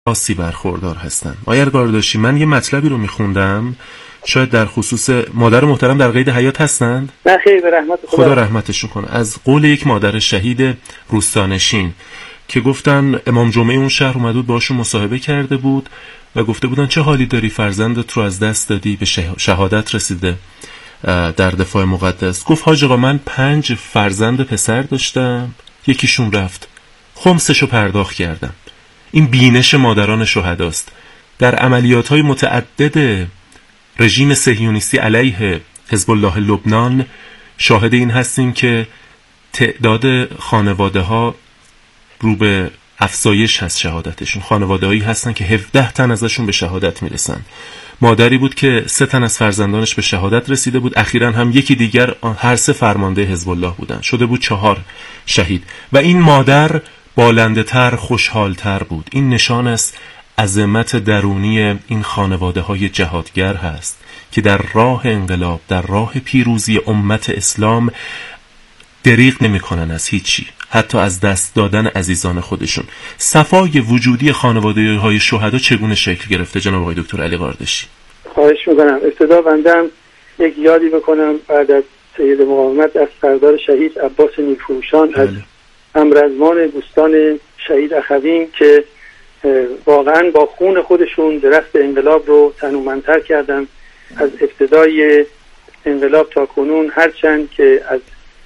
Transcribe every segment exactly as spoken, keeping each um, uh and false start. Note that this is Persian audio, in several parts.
خاصی برخوردار هستن. آقای قارداشی، من یه مطلبی رو میخوندم، شاید در خصوص مادر محترم در قید حیات هستند؟ نه خیر، به رحمت خدا. خدا رحمتشون کنه. از قول یک مادر شهید روستانشین که گفتن امام جمعه اون شهر اومده بود باشون مصاحبه کرده بود و گفته بودن چه حالی داری، فرزندت رو از دست دادی، به شهادت رسیده در دفاع مقدس. گفت حاج آقا من پنج فرزند پسر داشتم، یکیشون رفت، خمسشو پرداخت کردم. این بینش مادران شهداست. در عملیات‌های متعدد رژیم صهیونیستی علیه حزب الله لبنان شاهد این هستیم که تعداد خانواده‌ها رو به افزایش هست. شهادتشون خانواده‌هایی هستن که هفده تن ازشون به شهادت میرسن. مادری بود که سه تن از فرزندانش به شهادت رسیده بود، اخیراً هم یکی دیگر، هر سه فرمانده حزب الله بودن، شده بود چهار شهید. و این مادر بالنده تر، خوشحال تر بود. این نشان است عظمت درونی این خانواده های جهادگر هست که در راه انقلاب، در راه پیروزی امت اسلام دریغ نمی کنن از هیچی، حتی از دست دادن عزیزان خودشون. صفای وجودی خانواده های شهدا چگونه شکل گرفته جناب آقای دکتر علی قارداشی؟ خواهش میکنم. ابتدا بندم یک یادی بکنم بعد از سید مقاومت از سردار شهید عباس نیکفروشان، از امرزمان دوستان شهید اخویم که واقعا با خون خودشون درخت انقلاب رو تنومندتر کردن از ابتدای انقلاب تا کنون، هرچند که از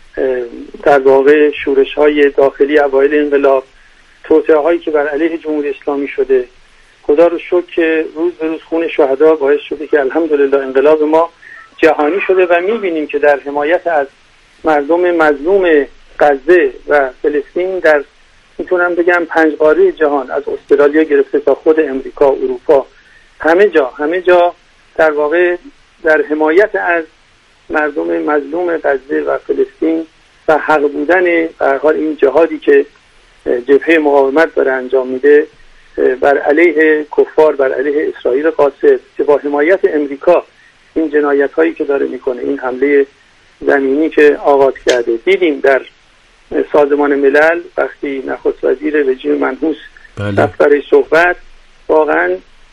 در واقع شورش های داخلی اوایل انقلاب، توطئه هایی که بر علیه جمهوری اسلامی شده، خدا رو شکر که روز به روز خون شهدا باعث شده که الحمدلله انقلاب ما جهانی شده و میبینیم که در حمایت از مردم مظلوم غزه و فلسطین در میتونم بگم پنج قاره جهان، از استرالیا گرفته تا خود امریکا، اروپا، همه جا همه جا در واقع در حمایت از مردم مظلوم غزه و فلسطین و حق بودن به هر حال این جهادی که جبهه مقاومت داره انجام میده بر علیه کفار، بر علیه اسرائیل قاصد، که با حمایت امریکا این جنایت هایی که داره میکنه، این حمله زمینی که آغاز کرده. دیدیم در سازمان ملل وقتی نخست وزیر رژیم منحوس رفت برای صحبت، واقعا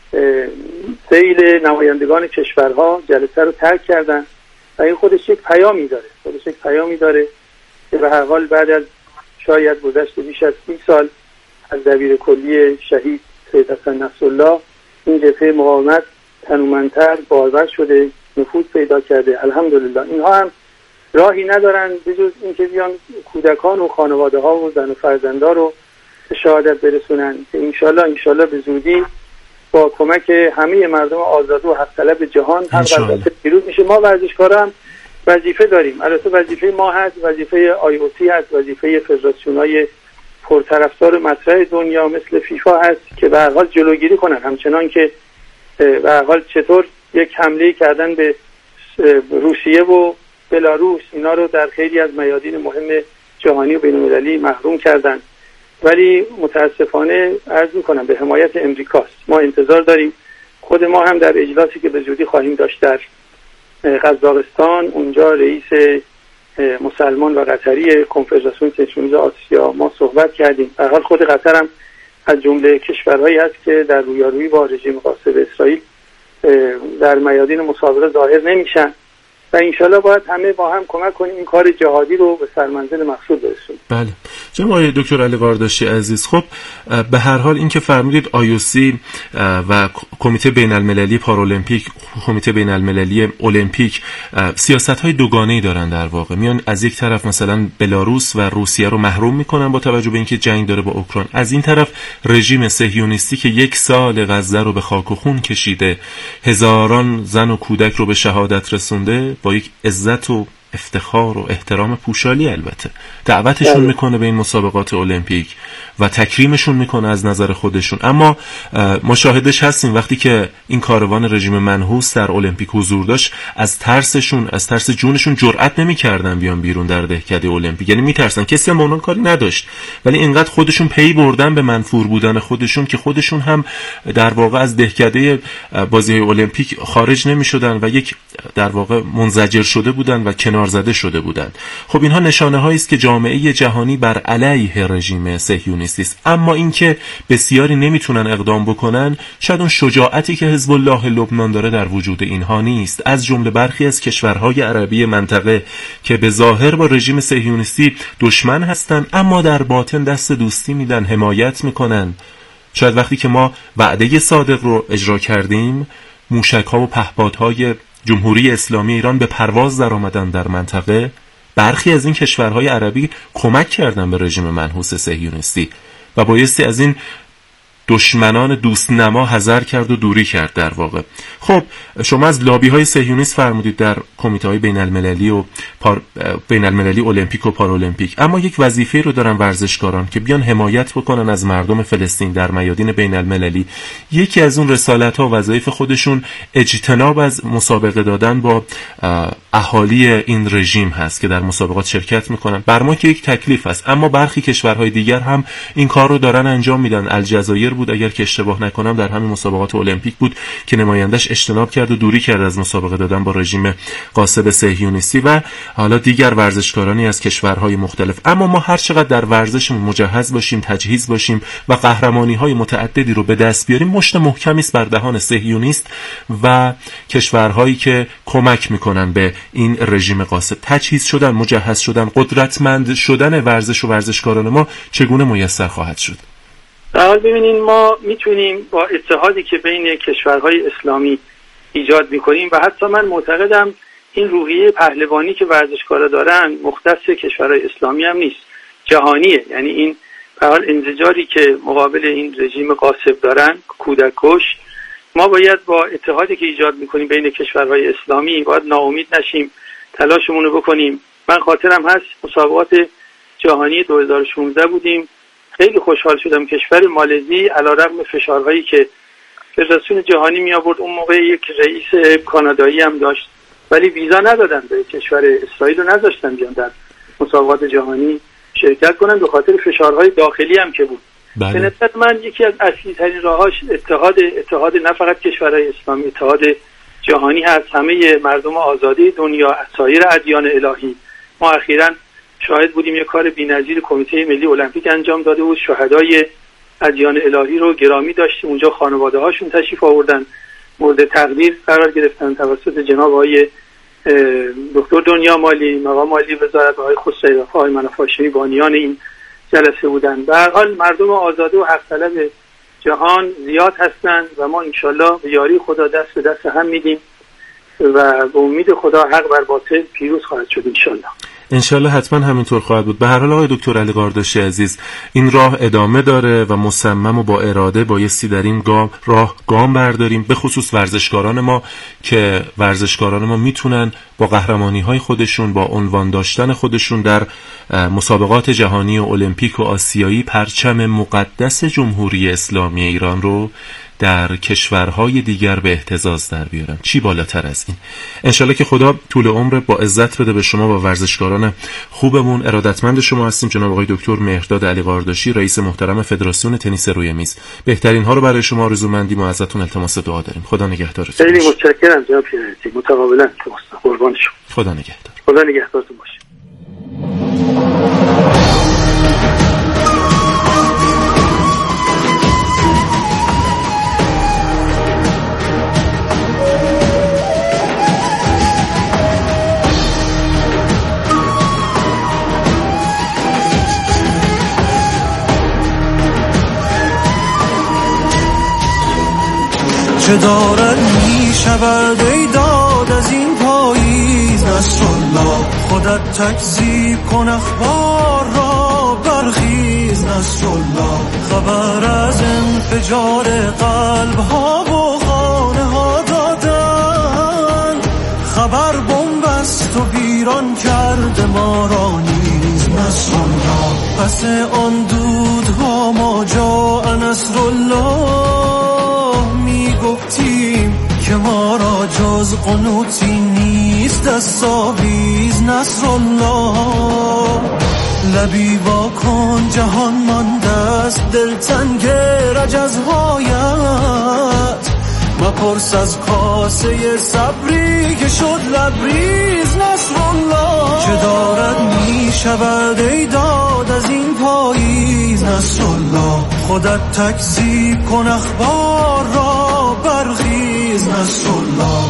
سیل نمایندگان کشورها جلسه رو ترک کردن و این خودش یک پیامی داره خودش یک پیامی داره که به هر حال بعد از شاید گذشت بیش از سی سال از دبیر کلی شهید سید حسن نصرالله، این جبهه مقاومت تنومندتر، بارور شده، نفوذ پیدا کرده. الحمدلله اینها هم راهی ندارن به جز اینکه بیان کودکان و خانواده ها و زن و فرزندا رو به شهادت برسونن که انشالله انشالله به زودی با کمک همه مردم آزاد و حق طلب جهان هر وضعیت پیروز میشه. ما ورزشکارا هم وظیفه داریم، البته وظیفه ما هست، وظیفه آی او سی هست، وظیفه فدراسیون‌های پرطرفدار مطرح دنیا مثل فیفا هست که به هر حال جلوگیری کنن، همچنان که به هر حال چطور یک حمله کردن به روسیه و بلاروس، اینا رو در خیلی از میادین مهم جهانی و بین‌المللی محروم کردن، ولی متاسفانه عرض میکنم به حمایت امریکاست. ما انتظار داریم، خود ما هم در اجلاسی که به زودی خواهیم داشت در قزاقستان، اونجا رئیس مسلمان و قطری کنفدراسیون سه‌شنبه آسیا ما صحبت کردیم. به هر حال خود قطر هم از جمله کشورهایی است که در رویارویی با رژیم غاصب اسرائیل در میادین مسابقه ظاهر نمیشن و انشالله باید همه با هم کمک کنیم این کار جهادی رو به سرمنزل مقصود برسونیم. بله جناب آقای دکتر علی قارداشی عزیز، خب به هر حال این که فرمودید آی او سی و کمیته بین المللی پارالمپیک، کمیته بین المللی المپیک سیاست‌های دوگانه‌ای دارن، در واقع میان از یک طرف مثلا بلاروس و روسیه رو محروم میکنن با توجه به اینکه جنگ داره با اوکراین، از این طرف رژیم صهیونیستی که یک سال غزه رو به خاک و خون کشیده، هزاران زن و کودک رو به شهادت رسونده، با یک عزت و افتخار و احترام پوشالی البته دعوتشون میکنه به این مسابقات المپیک و تکریمشون میکنه از نظر خودشون. اما ما شاهدش هستیم وقتی که این کاروان رژیم منحوس در المپیک حضور داشت، از ترسشون، از ترس جونشون جرئت نمیکردن بیان بیرون در دهکده المپیک، یعنی میترسن، کسی هم اونان کاری نداشت، ولی اینقدر خودشون پی بردن به منفور بودن خودشون که خودشون هم در واقع از دهکده بازی‌های المپیک خارج نمیشدن و یک در واقع منزجر شده بودن و کنار کنار زده شده بودند. خب اینها نشانه هایی است که جامعه جهانی بر علیه رژیم صهیونیستی است. اما اینکه بسیاری نمیتونن اقدام بکنن، شاید اون شجاعتی که حزب الله لبنان داره در وجود اینها نیست. از جمله برخی از کشورهای عربی منطقه که به ظاهر با رژیم صهیونیستی دشمن هستن اما در باطن دست دوستی میدن، حمایت میکنن. شاید وقتی که ما وعده صادق رو اجرا کردیم، موشک‌ها و پهپادهای جمهوری اسلامی ایران به پرواز در آمدن در منطقه، برخی از این کشورهای عربی کمک کردن به رژیم منحوس صهیونیستی و بایستی از این دشمنان دوست نما حذر کرد و دوری کرد در واقع. خب شما از لابی های صهیونیست فرمودید در کمیته های بین المللی و پار... بین المللی المپیک و پارالمپیک، اما یک وظیفه رو دارن ورزشکاران که بیان حمایت بکنن از مردم فلسطین در میادین بین المللی. یکی از اون رسالت ها و وظایف خودشون اجتناب از مسابقه دادن با اهالی این رژیم هست که در مسابقات شرکت میکنن. بر ما که یک تکلیف است، اما برخی کشورهای دیگر هم این کار رو دارن انجام میدن. الجزایر بود اگر که اشتباه نکنم در همین مسابقات المپیک بود که نمایندش اجتناب کرد و دوری کرد از مسابقه دادن با رژیم غاصب صهیونیستی و حالا دیگر ورزشکارانی از کشورهای مختلف. اما ما هر چقدر در ورزشمون مجهز باشیم، تجهیز باشیم و قهرمانی‌های متعددی رو به دست بیاریم، مشت محکمی است بر دهان صهیونیست و کشورهایی که کمک میکنن به این رژیم غاصب. تجهیز شدن، مجهز شدن، قدرتمند شدن ورزش و ورزشکاران ما چگونه میسر خواهد شد؟ حال ببینین، ما میتونیم با اتحادی که بین کشورهای اسلامی ایجاد میکنیم و حتی من معتقدم این روحیه پهلوانی که ورزشکارا دارن مختص کشورهای اسلامی هم نیست، جهانیه. یعنی این به حال انزجاری که مقابل این رژیم غاصب دارن، کودک کش، ما باید با اتحادی که ایجاد میکنیم بین کشورهای اسلامی باید ناامید نشیم، تلاشمون رو بکنیم. من خاطرم هست مسابقات جهانی دو هزار و شانزده بودیم، خیلی خوشحال شدم. کشور مالزی علیرغم فشارهایی که فدراسیون جهانی می آورد، اون موقع یک رئیس کانادایی هم داشت، ولی ویزا ندادن به کشور اسرائیل رو نذاشتن بیان در مسابقات جهانی شرکت کنن به خاطر فشارهای داخلی هم که بود. به نظر من یکی از اصلی ترین راهاش اتحاد اتحاد نه فقط کشورهای اسلامی، اتحاد جهانی هست. همه مردم آزاده دنیا، سایر ادیان الهی. ما اخیراً شاهد بودیم یک کار بی‌نظیر کمیته ملی المپیک انجام داده بود، شهدای ادیان الهی رو گرامی داشتیم اونجا، خانواده هاشون تشریف آوردن، مورد تقدیر قرار گرفتن توسط جناب آقای دکتر دنیا مالی، مقام مالی وزارت، آقای خسروی وفا، آقای مناف هاشمی بانیان این جلسه بودن. به هر حال مردم آزاده و حق طلب جهان زیاد هستند و ما انشالله به یاری خدا دست به دست هم میدیم و به امید خدا حق بر باطل پیروز خواهد شد انشالله. انشالله حتما همینطور خواهد بود. به هر حال آقای دکتر علی قارداشی عزیز، این راه ادامه داره و مصمم و با اراده بایستی در این گام راه گام برداریم، به خصوص ورزشکاران ما که ورزشکاران ما میتونن با قهرمانی های خودشون، با عنوان داشتن خودشون در مسابقات جهانی و المپیک و آسیایی پرچم مقدس جمهوری اسلامی ایران رو در کشورهای دیگر به اهتزاز در بیارن. چی بالاتر از این؟ انشالله که خدا طول عمر با عزت بده به شما و ورزشکاران خوبمون. ارادتمند شما هستیم جناب آقای دکتر مهرداد علی قارداشی، رئیس محترم فدراسیون تنیس روی میز. بهترین ها رو برای شما آرزومندیم و ازتون التماس دعا داریم. خدا نگهدارتون. خیلی متشکرم جناب پیرمحمدی، متقابلا. قربان شما. خدا نگهدار. خدا نگهدارتون باشه. چه دارد می شود ای داد از این پاییز نصرالله، خودت تکذیب کن اخبار را برخیز نصرالله. خبر از انفجار قلب ها و خانه ها دادن، خبر بمب است و ویران کرده ما را نیز نصرالله. پس آن دودها ما جا نصرالله، گفتیم که ما را جز قنوتی نیست دستاویز نصرالله. لبی با کن جهان مانده است دلتنگ رجزهایت، بپرس از کاسه صبری که شد لبریز نصرالله. چه دارد می شود ای داد از این پاییز نصرالله. خودت تکذیب کن اخبار را برخیز نصرالله.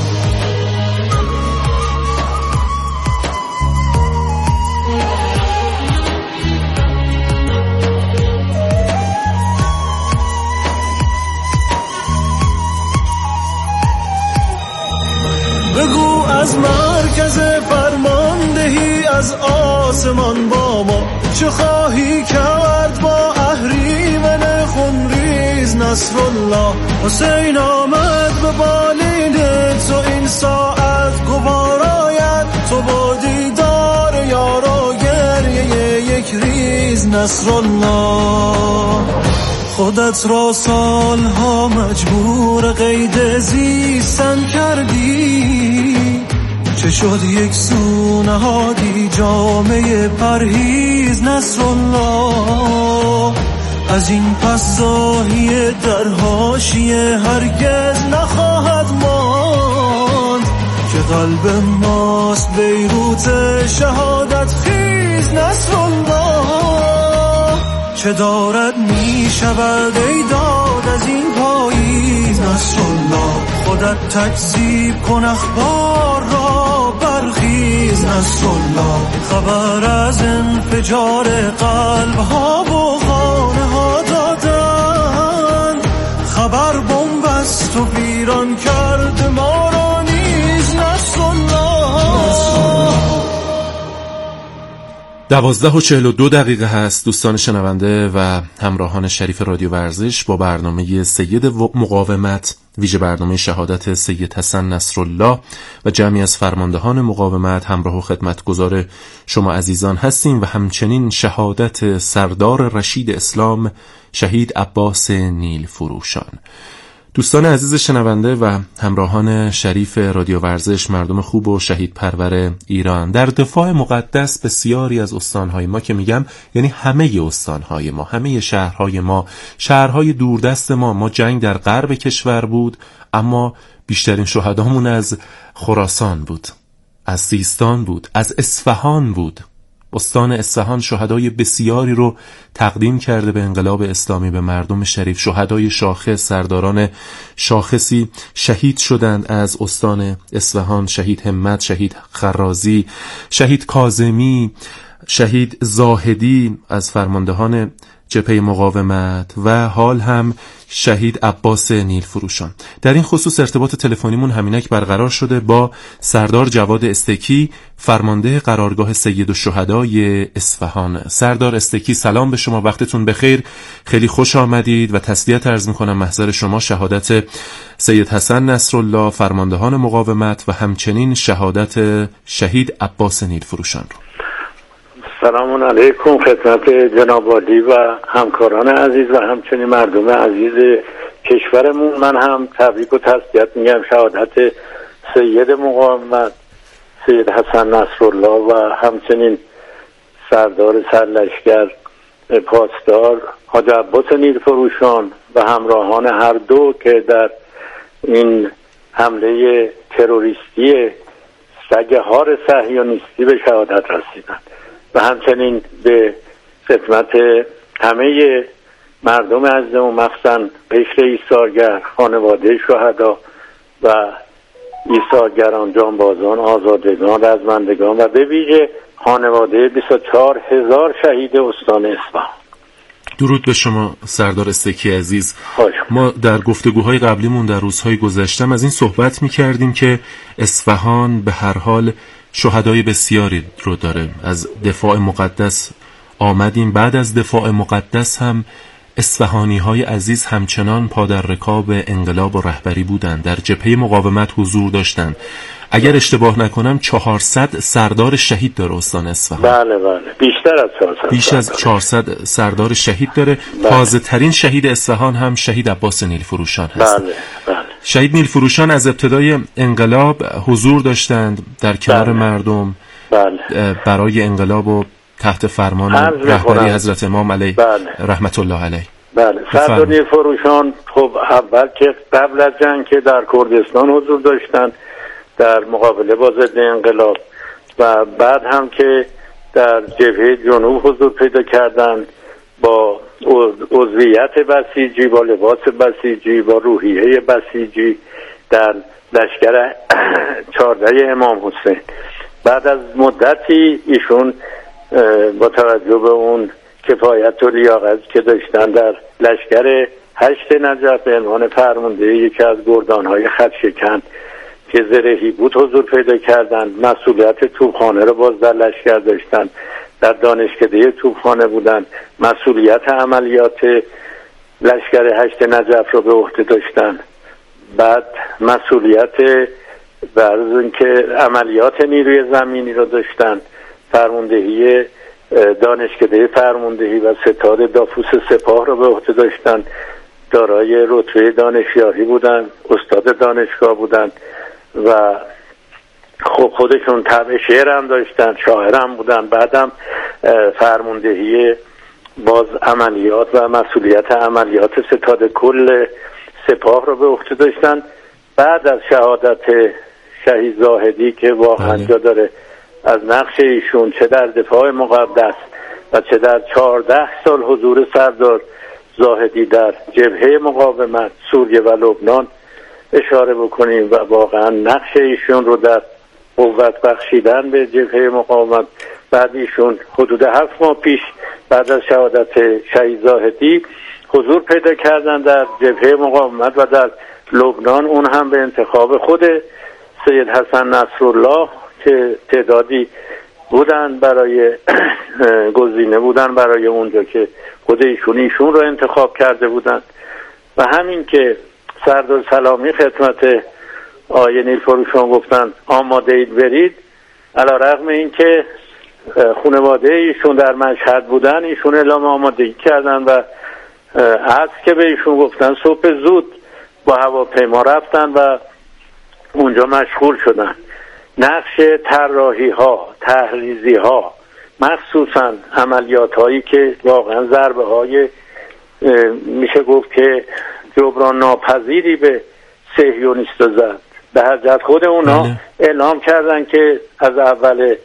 بگو از مرکز فرماندهی از آسمان با ما چه خواهی کرد با اهریمن خونریز نصرالله. حسین آمد به بالین تو این ساعت گوار آید تو با دیدار یار و گریه یک ریز نصرالله. خودت را سالها مجبور قید زیستن کردی چه شد یک سو نهادی جامعه پرهیز نصرالله. از این پس زاهیه در حاشیه هرگز نخواهد ماند که قلب ماست بیروت شهادت خیز نصرالله. چه دارد می شود ای داد از این پاییز نصرالله. خودت تکذیب کن اخبار را برخیز نصرالله. خبر از انفجار قلب ها و خانه ها دادن خبر بمب است و ویران کرد ما را نیز نصرالله. دوازده و چهل و دو دقیقه هست دوستان شنونده و همراهان شریف رادیو ورزش با برنامه سید مقاومت، ویژه برنامه شهادت سید حسن نصرالله و جمعی از فرماندهان مقاومت همراه و خدمتگزار شما عزیزان هستیم و همچنین شهادت سردار رشید اسلام شهید عباس نیل فروشان. دوستان عزیز شنونده و همراهان شریف رادیو ورزش، مردم خوب و شهید پرور ایران، در دفاع مقدس بسیاری از استانهای ما که میگم یعنی همه استانهای ما، همه شهرهای ما، شهرهای دوردست ما، ما جنگ در غرب کشور بود اما بیشترین شهدامون از خراسان بود، از سیستان بود، از اصفهان بود. استان اصفهان شهدای بسیاری رو تقدیم کرده به انقلاب اسلامی، به مردم شریف. شهدای شاخص، سرداران شاخصی شهید شدند از استان اصفهان: شهید همت، شهید خرازی، شهید کاظمی، شهید زاهدی از فرماندهان جبهه مقاومت و حال هم شهید عباس نیل فروشان. در این خصوص ارتباط تلفنیمون همینک برقرار شده با سردار جواد استکی، فرمانده قرارگاه سید الشهدای اصفهان. سردار استکی سلام به شما، وقتتون بخیر، خیلی خوش آمدید و تسلیت عرض میکنم محضر شما شهادت سید حسن نصرالله، فرماندهان مقاومت و همچنین شهادت شهید عباس نیل فروشان رو. سلام علیکم خدمت جناب عالی و همکاران عزیز و همچنین مردم عزیز کشورمون. من هم تبریک و تسلیت میگم شهادت سید مقاومت سید حسن نصرالله و همچنین سردار سرلشکر پاسدار حاج عباس نیل فروشان و همراهان هر دو که در این حمله تروریستی سگهار صهیونیستی به شهادت رسیدند و همچنین به خدمت همه مردم عزیزمون، مخصوصا قشر ایثارگر، خانواده شهدا و ایثارگران، جانبازان، آزادگان، رزمندگان و به ویژه خانواده بیست و چهار هزار شهید استان اصفهان. درود به شما سردار استکی عزیز. خوش. ما در گفتگوهای قبلیمون در روزهای گذشتم از این صحبت می‌کردیم که اصفهان به هر حال شهدای بسیاری رو داره. از دفاع مقدس آمدیم، بعد از دفاع مقدس هم اصفهانی های عزیز همچنان پا در رکاب انقلاب و رهبری بودند، در جبهه مقاومت حضور داشتند. اگر اشتباه نکنم چهارصد سردار شهید داره استان اصفهان. بله بله، بیشتر از چهارصد، بیش از چهارصد سردار شهید داره. بله. تازه ترین شهید اصفهان هم شهید عباس نیل فروشان هست. بله بله. شهید نیل فروشان از ابتدای انقلاب حضور داشتند در کنار بله. مردم. بله. برای انقلاب و تحت فرمان رهبری حضرت امام علیه بله. رحمت الله علیه. بله. سردار نیلفروشان خب اول که قبل از جنگ که در کردستان حضور داشتن در مقابله با ضد انقلاب و بعد هم که در جبهه جنوب حضور پیدا کردن با عضویت بسیجی، با لباس بسیجی، با روحیه بسیجی در لشکر چهارده امام حسین. بعد از مدتی ایشون با توجه به اون کفایت و لیاقت که داشتن در لشکر هشت نجف به عنوان فرمانده یکی از گردانهای خطشکن که زرهی بود حضور پیدا کردن. مسئولیت توپخانه رو باز در لشکر داشتن، در دانشکده توپخانه بودن، مسئولیت عملیات لشکر هشت نجف رو به عهده داشتن. بعد مسئولیت برای اینکه عملیات نیروی زمینی رو داشتن، فرماندهی دانشکده فرماندهی و ستاد دافوس سپاه رو به عهده داشتن. دارای رتبه دانشیاهی بودن، استاد دانشگاه بودن و خب خودشون طبع شعر هم داشتن، شاعر هم بودن. بعدم فرماندهی باز عملیات و مسئولیت عملیات ستاد کل سپاه رو به عهده داشتن. بعد از شهادت شهید زاهدی که واقعا جا داره از نقش ایشون چه در دفاع مقدس و چه در چهارده سال حضور سردار زاهدی در جبهه مقاومت سوریه و لبنان اشاره بکنیم و واقعا نقش ایشون رو در قوت بخشیدن به جبهه مقاومت. بعد ایشون حدود هفت ماه پیش بعد از شهادت شهید زاهدی حضور پیدا کردن در جبهه مقاومت و در لبنان، اون هم به انتخاب خود سید حسن نصرالله که تعدادی بودن برای گزینه بودن برای اونجا که خود ایشون ایشون رو انتخاب کرده بودن. و همین که سردار سلامی خدمت آیه نیلفروشان گفتن آماده اید برید، علی رغم این که خانواده ایشون در مشهد بودن، ایشون اعلام آمادگی کردن و از که به ایشون گفتن صبح زود با هواپیما رفتن و اونجا مشغول شدن. نقش طراحی ها، تحریزی ها، مخصوصا عملیات هایی که واقعا ضربه های میشه گفت که جبران ناپذیری به صهیونیستا زد. به حضرت خود اونا اعلام کردن که از اول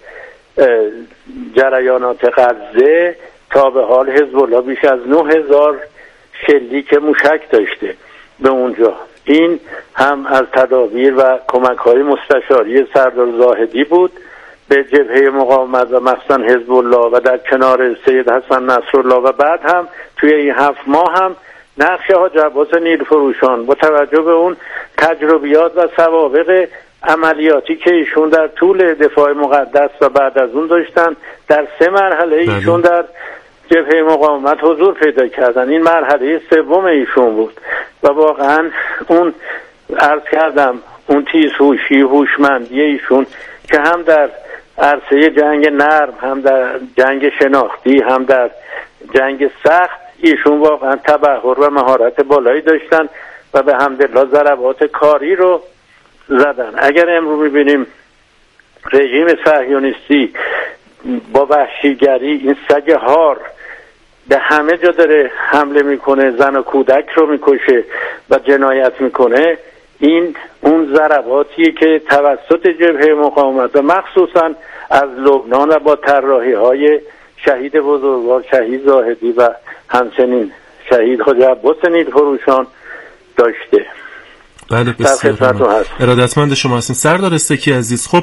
جریانات غزه تا به حال حزب الله بیش از نه هزار شلیک موشک داشته به اونجا. این هم از تدابیر و کمک‌های مستشاری سردار زاهدی بود به جبهه مقاومت و مخصوصا حزب الله و در کنار سید حسن نصرالله. و بعد هم توی این هفت ماه هم نقش حاج عباس نیلفروشان با توجه به اون تجربیات و سوابق عملیاتی که ایشون در طول دفاع مقدس و بعد از اون داشتن، در سه مرحله ایشون در جبهه مقاومت حضور پیدا کردن. این مرحله سوم ایشون بود و واقعا اون عرض کردم اون تیزهوشی هوشمندی ایشون که هم در عرصه جنگ نرم، هم در جنگ شناختی، هم در جنگ سخت ایشون واقعا تبحر و مهارت بالایی داشتن و به حمدالله ضربات کاری رو زدن. اگر امروز میبینیم رژیم صهیونیستی با وحشیگری این سگ هار به همه جا داره حمله میکنه، زن و کودک رو میکشه و جنایت میکنه، این اون ضرباتیه که توسط جبهه مقاومت و مخصوصا از لبنان و با طراحی های شهید بزرگوار شهید زاهدی و همچنین شهید حاج عباس نیلفروشان داشته. بله بسیار ارادتمند شما هستین سردار استکی عزیز. خب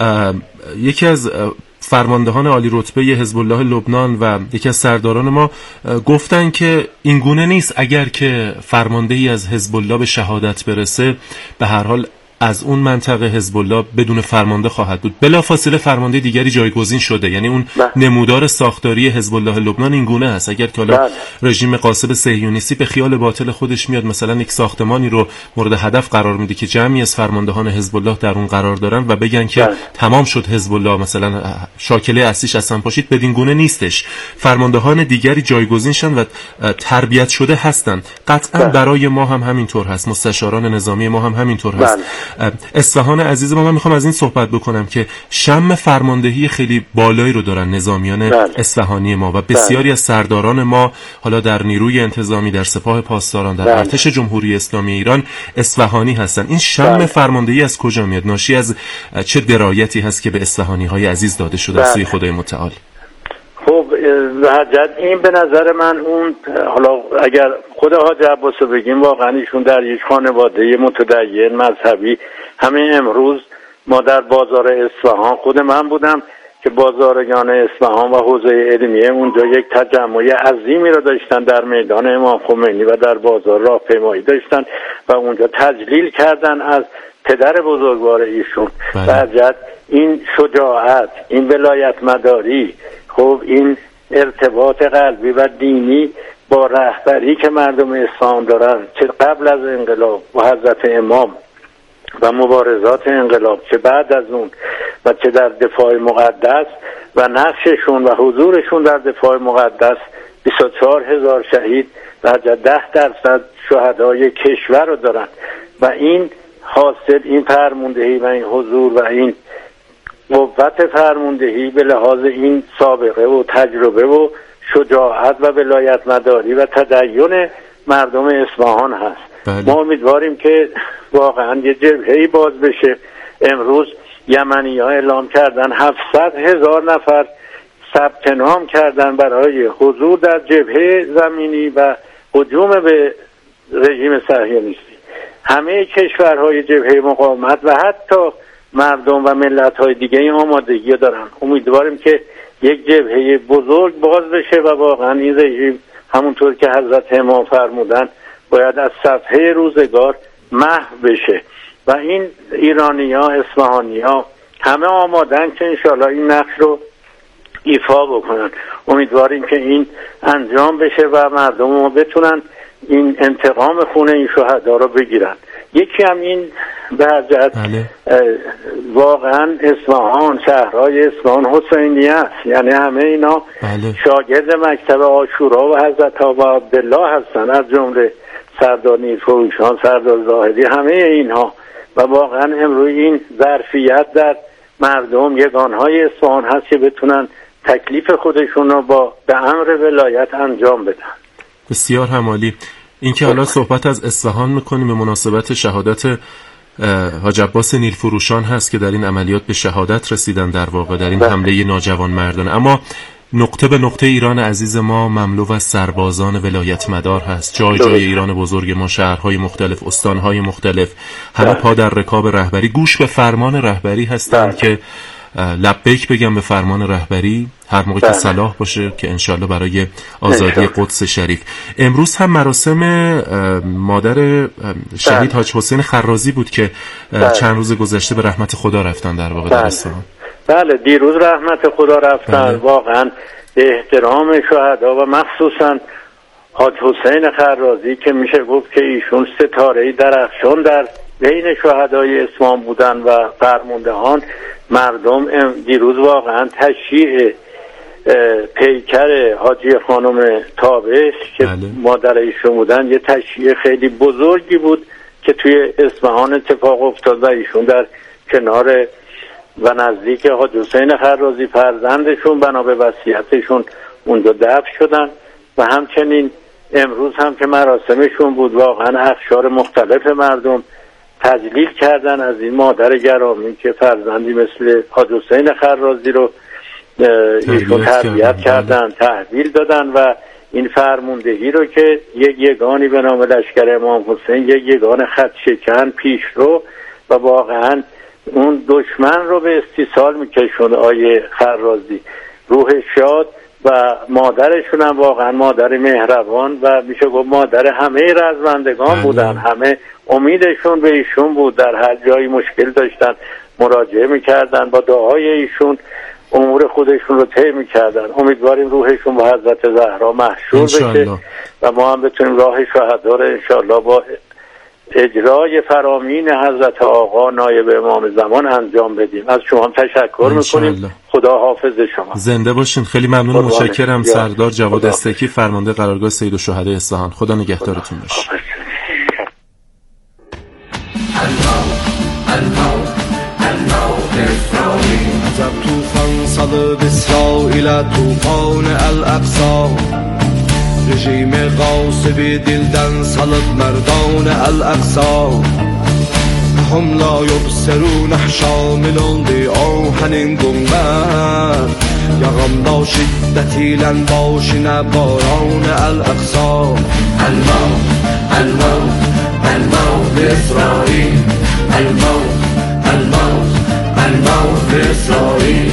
یکی از فرماندهان عالی رتبه حزب الله لبنان و یکی از سرداران ما گفتن که این گونه نیست اگر که فرماندهی از حزب الله به شهادت برسه به هر حال از اون منطقه حزب الله بدون فرمانده خواهد بود. بلافاصله فرمانده دیگری جایگزین شده. یعنی اون بله. نمودار ساختاری حزب الله لبنان این گونه است. اگر که حالا بله. رژیم قاصد صهیونیستی به خیال باطل خودش میاد مثلا یک ساختمانی رو مورد هدف قرار میده که جمعی از فرماندهان حزب الله در اون قرار دارن و بگن که بله. تمام شد حزب الله، مثلا شاکله اصلیش اصلا پاشید، بدین گونه نیستش. فرماندهان دیگری جایگزین شدن و تربیت شده هستن. قطعا بله. برای ما هم همینطور هست، مستشاران نظامی ما هم همینطور هست. بله. اصفهان عزیز ما، من میخوام از این صحبت بکنم که شم فرماندهی خیلی بالایی رو دارن نظامیان بله. اصفهانی ما و بسیاری بله. از سرداران ما، حالا در نیروی انتظامی، در سپاه پاسداران، در بله. ارتش جمهوری اسلامی ایران اصفهانی هستن. این شم بله. فرماندهی از کجا میاد؟ ناشی از چه درایتی هست که به اصفهانی های عزیز داده شده از سوی خدای متعال؟ خب حجت این به نظر من اون، حالا اگر خود حاج عباس رو بگیم، واقعا ایشون در یک خانواده متدین مذهبی، همین امروز ما در بازار اصفهان، خود من بودم که بازارگان اصفهان و حوزه علمیه اونجا یک تجمع عظیمی رو داشتن در میدان امام خمینی و در بازار راهپیمایی داشتن و اونجا تجلیل کردن از پدر بزرگوار ایشون. حجت این شجاعت، این ولایت مداری، خب این ارتباط قلبی و دینی با رهبری که مردم اصفهان دارن، چه قبل از انقلاب و حضرت امام و مبارزات انقلاب، چه بعد از اون و چه در دفاع مقدس و نقششون و حضورشون در دفاع مقدس، بیست و چهار هزار شهید و ده درصد شهدای کشور رو دارن و این حاصل، این فرماندهی و این حضور و این قوت فرماندهی به لحاظ این سابقه و تجربه و شجاعت و ولایت مداری و تدین مردم اصفهان هست. بله. ما امیدواریم که واقعا یه جبهه‌ای باز بشه. امروز یمنی ها اعلام کردن هفتصد هزار نفر ثبت نام کردن برای حضور در جبهه زمینی و هجوم به رژیم صهیونیستی. همه کشورهای جبهه مقاومت و حتی مردم و ملت‌های دیگه این آمادگی دارن. امیدواریم که یک جبهه بزرگ باز بشه و واقعا این رژیم همونطور که حضرت امام فرمودن باید از صفحه روزگار محو بشه و این ایرانی‌ها، اصفهانی‌ها همه آمادن که انشالله این نقش رو ایفا بکنن. امیدواریم که این انجام بشه و مردم ما بتونن این انتقام خون این شهدا رو بگیرن. یکی هم این به حضرت واقعا اصفهان، شهرهای اصفهان حسینیه است، یعنی همه اینا بله. شاگرد مکتب عاشورا و حضرت آقا عبدالله هستن، از جمله سردار نیرفروشان، سردار زاهدی، همه اینها و واقعا امروز این ظرفیت در مردم یگانهای اصفهان هست که بتونن تکلیف خودشون رو با به امر ولایت انجام بدن. بسیار همالی. این که حالا صحبت از اصفهان میکنیم به مناسبت شهادت حاج عباس نیلفروشان هست که در این عملیات به شهادت رسیدن، در واقع در این حمله ناجوان مردانه. اما نقطه به نقطه ایران عزیز ما مملو از سربازان ولایت مدار هست. جای جای ایران بزرگ ما، شهرهای مختلف، استانهای مختلف، همه پا در رکاب رهبری، گوش به فرمان رهبری هستند که لبیک بگم به فرمان رهبری هر موقع که صلاح باشه که انشالله برای آزادی قدس شریف. امروز هم مراسم مادر شهید حاج حسین خرازی بود که چند روز گذشته به رحمت خدا رفتن در واقع در اصفهان. بله، دیروز رحمت خدا رفتن. بله. واقعا به احترام شهدا و مخصوصا حاج حسین خرازی که میشه گفت که ایشون ستاره درخشان در بین شهدای اصفهان بودن و فرماندهان، مردم دیروز واقعا تشییع پیکر حاجی خانم تابش که بله. مادر ایشون بودن یه تشییع خیلی بزرگی بود که توی اصفهان اتفاق افتاد و ایشون در کنار و نزدیک حاج حسین خرازی فرزندشون بنا به وصیتشون اونجا دفن شدن و همچنین امروز هم که مراسمشون بود واقعا اقشار مختلف مردم تجلیل کردن از این مادر گرامی که فرزندی مثل حاج حسین خرازی رو ایشون تربیت کردن، تحویل دادن و این فرماندهی رو که یک یگانی به نام لشکر امام حسین، یک یگان خط شکن پیش رو و واقعا اون دشمن رو به استیصال میکشون آیه خرازی. روح شاد و مادرشون هم واقعا مادر مهربان و میشه گفت مادر همه رزمندگان بودن. همه امیدشون به ایشون بود، در هر جایی مشکل داشتن مراجعه میکردن، با دعای ایشون امور خودشون رو طی میکردن. امیدواریم روحشون با حضرت زهرا محشور بشه و ما هم بتونیم راه شهدا رو انشالله با اجرای فرامین حضرت آقا نایب امام زمان انجام بدیم. از شما هم تشکر میکنیم. خدا حافظ شما. زنده باشین. خیلی ممنون، متشکرم. سردار جواد استکی، فرمانده قرارگاه سید الشهداء اصفهان. خدا نگهدارتون باشه. الموت الموت اسرائیل. عجب توفان salıb İsrail'e tufan el-Aqsa. Rejim غاصبی dildən salıb merdan el-Aqsa. هم لا يبصرون شامل آهن گنبد. یغمدا شدتی لن باشینه باران الاقصا. الموت الموت الموت اسرائیل. الموت الموت الموت اسرائیل.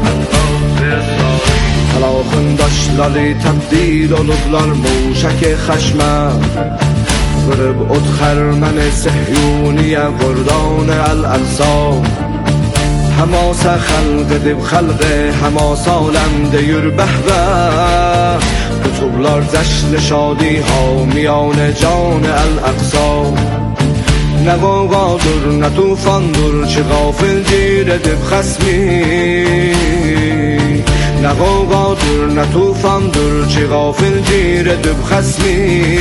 Talaxındaşları təbdil olublar muşək xəşmə. Vırıb od xərməni Səhyuniyə qurdan el-Əqsa. Həmasə xəlq edib xəlqə həmas aləmdə yür bəhvə. Qutublar cəşn şadi hamiyan can el-Əqsa. Nə qavqadır, nə tufandır ki qafil gir edib xəsmi. Nə qavqadır, nə tufandır ki qafil gir edib xəsmi.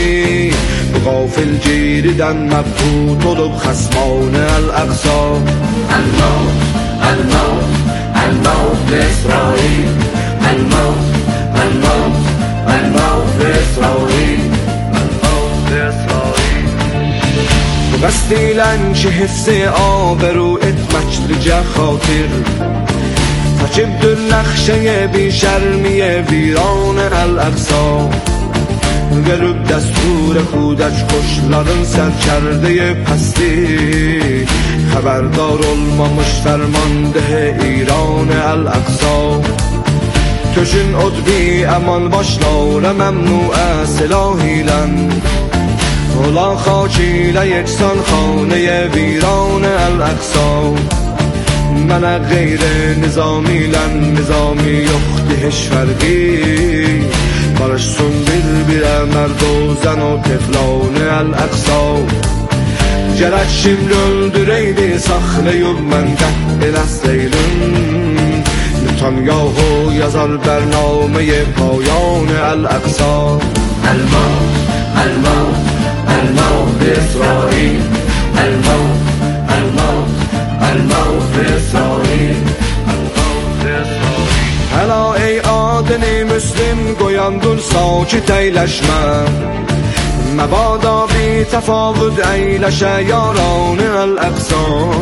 Qafil giridən məbhut olub xəsman el-Əqsa. El-Mavt, el-Mavt, el-Mavt İsrail. El-Mavt, el-Mavt, el-Mavt İsrail. El-Mavt İsrail. قصدیلن که حفظ آبرو اتمک لجه خاطر. تجب در نقشه بی شرمی ویران الاقصا. گرب دستور خودش کشلارın سرکرده پستی. خبردار olmamış فرمانده ایران الاقصا. تشن ادبی امان başlar ممنوع سلاحیلن. اولا خاکیل یکسان خانه ویران الاقصا. من غیر نظامی لن نظامی یختی هشفرگی. barışsın bir-birə mərd o zən o teflan el-Əqsa. Gərək şimdi öldürəydi saxlayıb mən qətt eləsəydin. Netanyahu yazar bərnaməyə payan el-Əqsa. El-Mavt, el-Mavt, el-Mavt İsrail. El-Mavt, el-Mavt, el-Mavt İsrail. El-Mavt İsrail. Həla ey adını müslim qoyan dur sakit eyləşmə. Məbada bir təfavüd eyləşə yaran el-Əqsa.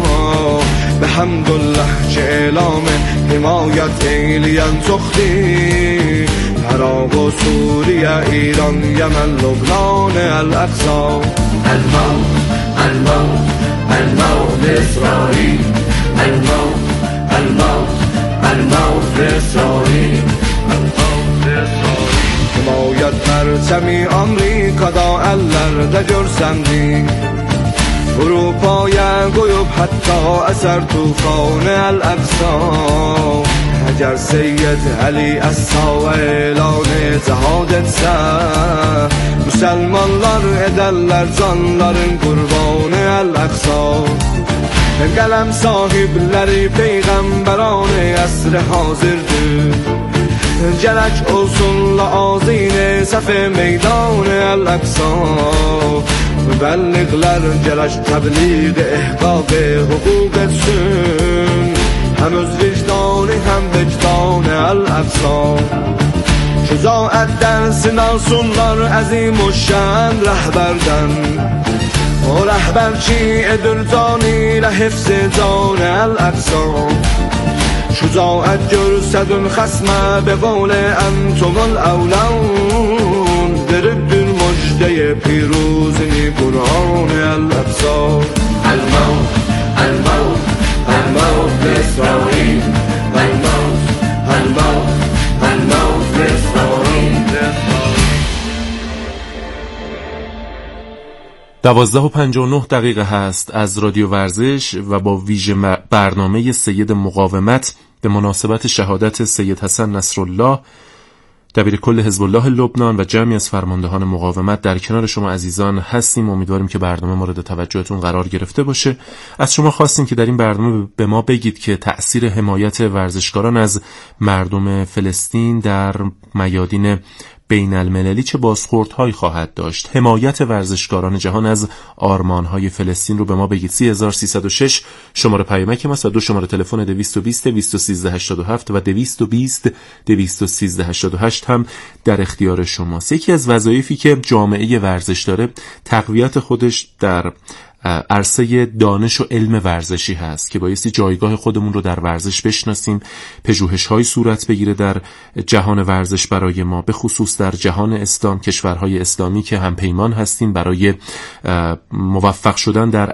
Bəhəmdülləh ki elam himayət eyləyən çoxdir. Əraq و Suriyə, İran, Yəmən, Lübnan el-Əqsa. El-Mavt, el-Mavt, el-Mavt İsrail. El-Mavt, el-Mavt, el-Mavt İsrail. El-Mavt İsrail. Himayət pərçəmi Amerikada əllərdə görsəndik. Avropaya qoyub hətta əsər tufan el-Əqsa. Əgər Seyyid Əli Əssa elan cihad etsə, müsəlmanlar edərlər canların qurbanı el-Əqsa. Qələm sahibləri peyğəmbəran əsr hazırdır. Gərək olsun lazine səf-i meydan el-Əqsa. Mübəlliğlər gərək təbliğ ehqaq hüquq etsin. Həm öz vicdanı həm vicdan el-Əqsa. Şücaət dərsin alsınlar əzim o şən rəhbərdən. O rəhbər ki edir canı ilə hifz can el-Əqsa. Şücaət görsədün xəsmə be qol əntum el-əvlən. Veribdir müjdəyə piruzini Qur'an el-Əqsa. El-Mavt, el-Mavt, el-Mavt İsrail. El-Mavt, el-Mavt, el-Mavt İsrail. دوازده و پنجاه و نه دقیقه هست از رادیو ورزش و با ویژه برنامه سید مقاومت به مناسبت شهادت سید حسن نصرالله دبیر کل حزب الله لبنان و جمعی از فرماندهان مقاومت در کنار شما عزیزان هستیم. امیدواریم که برنامه مورد توجهتون قرار گرفته باشه. از شما خواستیم که در این برنامه به ما بگید که تأثیر حمایت ورزشکاران از مردم فلسطین در میادین بین المللی چه بازخوردهایی خواهد داشت؟ حمایت ورزشکاران جهان از آرمانهای فلسطین رو به ما بگید. سه هزار سیصد و شش شماره پیامک ماست و دو شماره تلفن دویست و بیست دویست و سیزده هشتاد و هفت و دویست و بیست دویست و سیزده هشتاد و هشت هم در اختیار شماست. یکی از وظایفی که جامعه ورزش داره تقویت خودش در عرصه دانش و علم ورزشی هست که بایستی جایگاه خودمون رو در ورزش بشناسیم، پژوهش‌های صورت بگیره در جهان ورزش برای ما، به خصوص در جهان اسلام، کشورهای اسلامی که همپیمان هستیم برای موفق شدن در